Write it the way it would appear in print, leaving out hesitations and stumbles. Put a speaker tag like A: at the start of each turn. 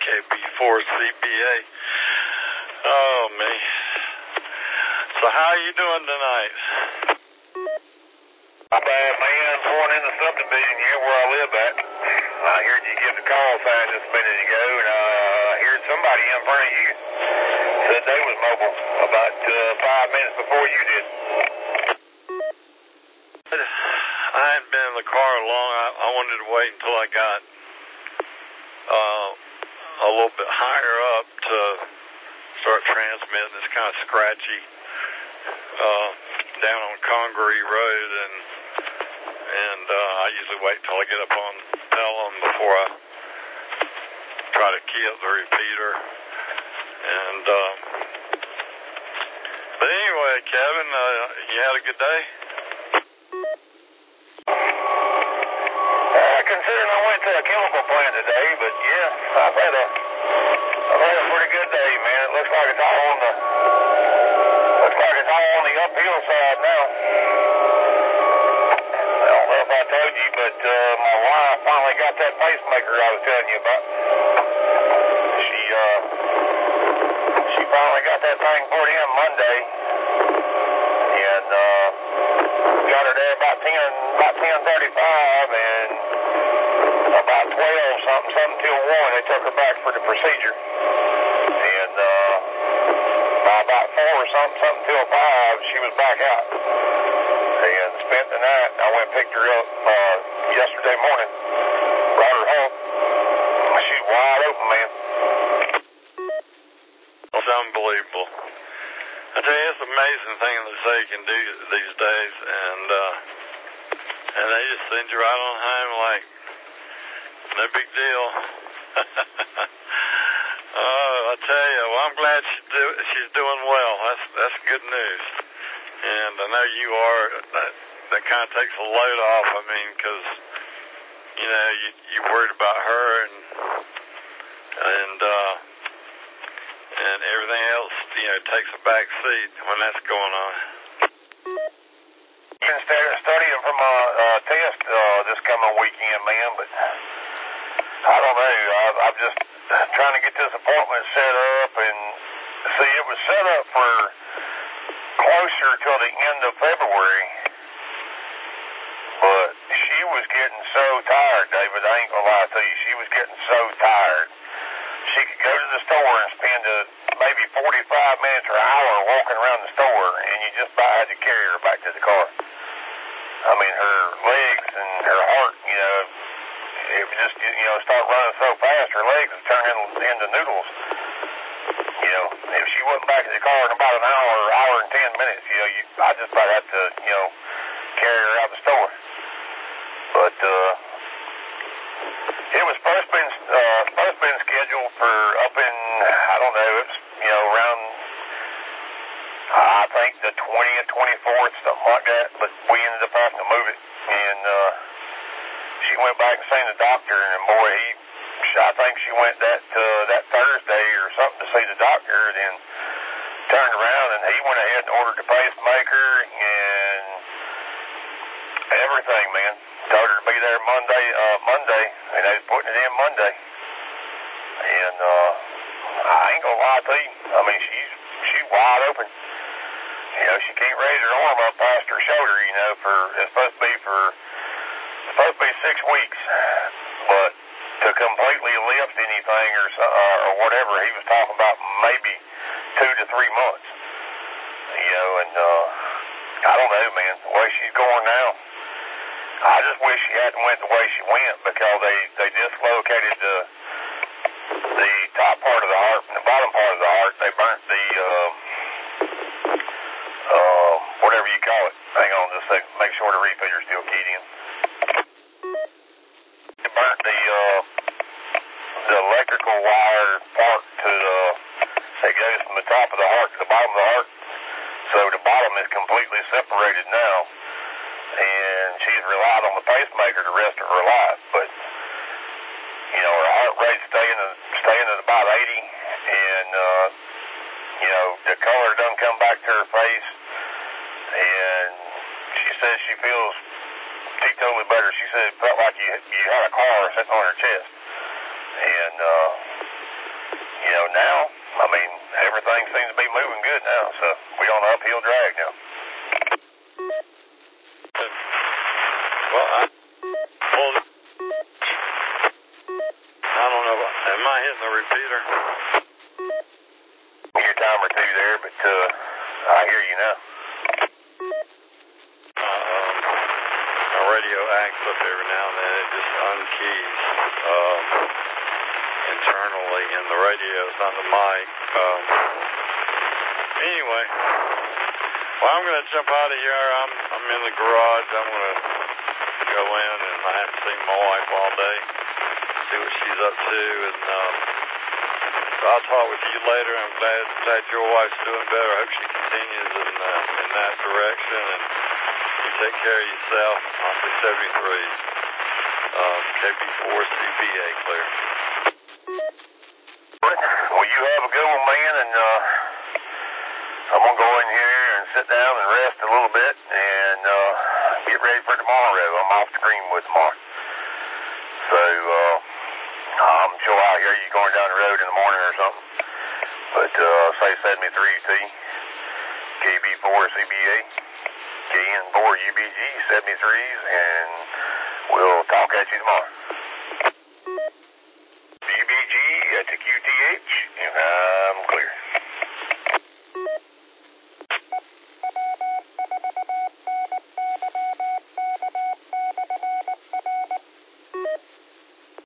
A: KB4CPA. Oh, me. So how are you doing tonight?
B: Not bad, man. Going in the subdivision here where I live at. I heard you give the call sign just a minute ago, and I heard somebody in front of you said they was mobile about 5 minutes before you did.
A: I hadn't been in the car long. I wanted to wait until I got a little bit higher up to start transmitting. It's kind of scratchy down on Congaree Road, and I usually wait till I get up on Pelham before I try to key up the repeater. And but anyway, Kevin, you had a good day?
B: Considering I went to a chemical plant today, but yeah, I've had a pretty good day, man. It looks like it's all on the uphill side now. I don't know if I told you, but my wife finally got that pacemaker I was telling you about. She finally got that thing put in Monday, and got her there about 10:35, and about 12 something till 1, they took her back for the procedure. And by about 4 or something till 5, she was back out. And spent the night. I went and picked her up yesterday morning. Brought her home. She's wide open, man.
A: It's unbelievable. I tell you, it's an amazing thing that they can do these days, and they just send you right on home like no big deal. I tell you, well, I'm glad she's doing well. That's good news. And I know you are. That kind of takes a load off. I mean, because you worried about her and everything else. Takes a back seat when that's going on.
B: Been studying for my test this coming weekend, man, but I don't know. I'm just trying to get this appointment set up, and see, it was set up for closer till the end of February, but she was getting so tired, David. I ain't gonna lie to you. She was getting so tired. She could go to the store and spend maybe 45 minutes or an hour walking around the store, and you just about had to carry her back to the car. I mean, her legs and her heart, it would just, start running so fast, her legs would turn into noodles. If she wasn't back in the car in about an hour and 10 minutes, I just about had to, carry her out the store. But, it was first been scheduled for up in, I don't know, it's, around, I think the 20th, 24th, something like that, but we ended up having to move it, and, she went back and seen the doctor, and boy, I think she went that Thursday or something to see the doctor, then turned around, and he went ahead and ordered the pacemaker and everything, man. Told her to be there Monday, and they was putting it in Monday. And I ain't gonna lie to you. I mean, she's wide open. She can't raise her arm up past her shoulder. It's supposed to be 6 weeks, but to completely lift anything or whatever, he was talking about maybe 2 to 3 months. And I don't know, man. The way she's going now, I just wish she hadn't went the way she went, because they dislocated the top part of the heart and the bottom part of the heart. They burnt the whatever you call it. Hang on just a second. Make sure the repeater's still keyed in. They burnt the electrical wire part that goes from the top of the heart to the bottom of the heart. So the bottom is completely separated now, and she's relied on the pacemaker the rest of her life. But her heart rate staying at about 80, and the color done come back to her face, and she says she feels totally better. She said it felt like you had a car sitting on her chest, and now, I mean, everything seems to be moving good now, so we're on an uphill drag now.
A: Well, I don't know. Am I hitting the repeater?
B: Your time or two there, but I hear you now.
A: My radio acts up every now and then. It just unkeys internally in the radio. It's on the mic. Anyway, well, I'm going to jump out of here. I'm in the garage. I'm going to go in, and I haven't seen my wife all day. See what she's up to, and so I'll talk with you later. I'm glad your wife's doing better. I hope she continues in that direction, and you take care of yourself. I'll say 73. KB4 CBA clear.
B: Well, you have a good one, man, and I'm going to go in here and sit down and rest a little bit and get ready for tomorrow. I'm off to Greenwood tomorrow. So I'm sure I'll hear you going down the road in the morning or something. But say 73T, KB4 CBA, KN4 UBG 73s, and we'll talk at you tomorrow.